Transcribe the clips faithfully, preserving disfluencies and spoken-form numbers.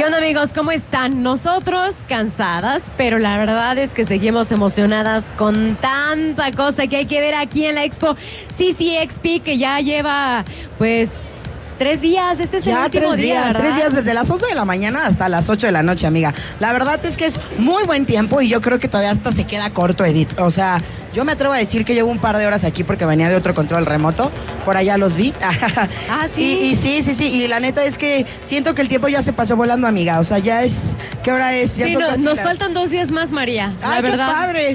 ¿Qué onda, amigos? ¿Cómo están? Nosotros cansadas, pero la verdad es que seguimos emocionadas con tanta cosa que hay que ver aquí en la Expo C C X P, que ya lleva, pues... Tres días, este es ya, el último tres día, días, ¿verdad? Tres días, desde las once de la mañana hasta las ocho de la noche, amiga. La verdad es que es muy buen tiempo y yo creo que todavía hasta se queda corto, Edith. O sea, yo me atrevo a decir que llevo un par de horas aquí porque venía de otro control remoto. Por allá los vi. Ah, ¿sí? Y, y sí, sí, sí. Y la neta es que siento que el tiempo ya se pasó volando, amiga. O sea, ya es... ¿Qué hora es? Ya sí, son no, casi nos las... faltan dos días más, María, la ¡Ay, verdad. qué padre!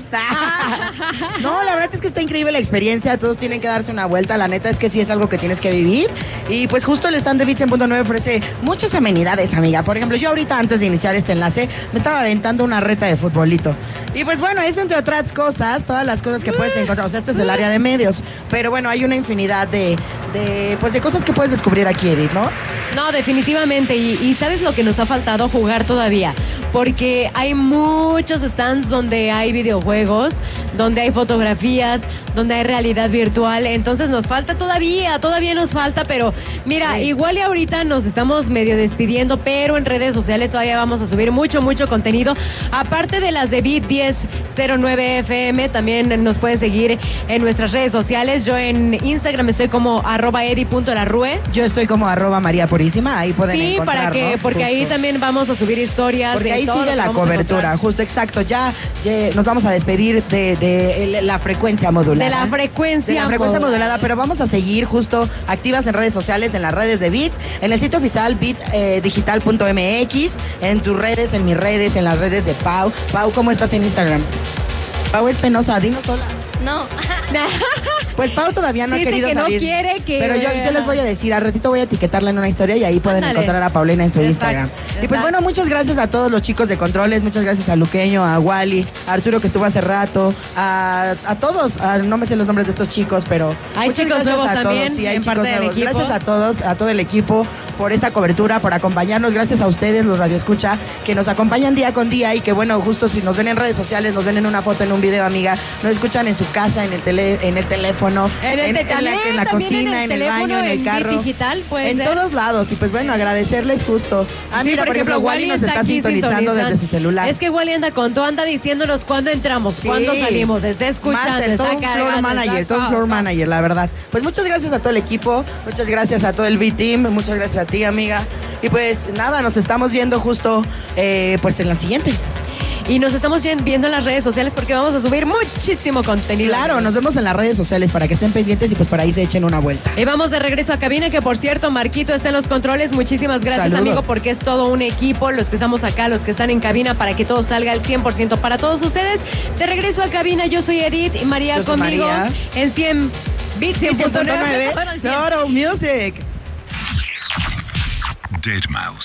No, la verdad es que está increíble la experiencia. Todos tienen que darse una vuelta. La neta es que sí es algo que tienes que vivir. Y pues justo el stand de Beat cien punto nueve ofrece muchas amenidades, amiga. Por ejemplo, yo ahorita antes de iniciar este enlace me estaba aventando una reta de futbolito. Y pues bueno, eso entre otras cosas, todas las cosas que puedes encontrar. O sea, este es el área de medios. Pero bueno, hay una infinidad de, de pues de cosas que puedes descubrir aquí, Edith, ¿no? No, definitivamente. Y, y ¿sabes lo que nos ha faltado? Jugar todavía. Porque hay muchos stands donde hay videojuegos, donde hay fotografías, donde hay realidad virtual. Entonces nos falta todavía, todavía nos falta. Pero mira, sí. Igual y ahorita nos estamos medio despidiendo, pero en redes sociales todavía vamos a subir mucho, mucho contenido. Aparte de las de Beat diez cero nueve F M, también nos puedes seguir en nuestras redes sociales. Yo en Instagram estoy como arroba edi.larrue. Yo estoy como arroba María Purísima, ahí pueden sí, encontrarnos. Sí, para que, porque justo. Ahí también vamos a subir historias. Porque de ahí todo sigue la cobertura, justo, exacto. Ya, ya nos vamos a despedir de, de la frecuencia modulada. De la frecuencia De la frecuencia modulada. modulada, pero vamos a seguir justo activas en redes sociales, en las redes de Beat, en el sitio oficial beat digital punto m x, en tus redes, en mis redes, en las redes de Pau. Pau, ¿cómo estás en Instagram? Pau es penosa, dinos sola. No. Pues Pau todavía no Dice ha querido que no salir. quiere que... Pero yo, yo les voy a decir, al ratito voy a etiquetarla en una historia y ahí pueden Ándale. encontrar a Paulina en su Exacto, Instagram. exacto. Y pues bueno, muchas gracias a todos los chicos de controles, muchas gracias a Luqueño, a Wally, a Arturo que estuvo hace rato, a, a todos, a, no me sé los nombres de estos chicos, pero hay muchas chicos gracias nuevos a también, todos. Sí, hay en chicos parte del nuevos. equipo. Gracias a todos, a todo el equipo por esta cobertura, por acompañarnos, gracias a ustedes, los radioescucha, que nos acompañan día con día y que bueno, justo si nos ven en redes sociales, nos ven en una foto, en un video, amiga, nos escuchan en su casa, en el tele, en el teléfono, en, el en, te- en la, en la también cocina, en el, teléfono, baño, en el carro, Beat digital, puede en ser. todos lados. Y pues bueno, agradecerles justo. Ah, Sí, mira, por ejemplo, Wally nos está aquí sintonizando desde su celular. Es que Wally anda con todo, anda diciéndonos cuándo entramos, Sí. cuándo salimos, está escuchando, Master, está todo un cargando, floor manager, está- todo un floor manager, la verdad. Pues muchas gracias a todo el equipo, muchas gracias a todo el B-Team, muchas gracias a ti, amiga. Y pues nada, nos estamos viendo justo eh, pues en la siguiente. Y nos estamos viendo en las redes sociales porque vamos a subir muchísimo contenido. Claro, nos vemos en las redes sociales para que estén pendientes y pues por ahí se echen una vuelta. Y vamos de regreso a cabina, que por cierto, Marquito está en los controles. Muchísimas gracias, Saludos. amigo, porque es todo un equipo, los que estamos acá, los que están en cabina, para que todo salga al cien por ciento para todos ustedes. De regreso a cabina, yo soy Edith y María Yo soy conmigo María. en cien, Beat cien punto nueve. Toro Music. Dead Mouse.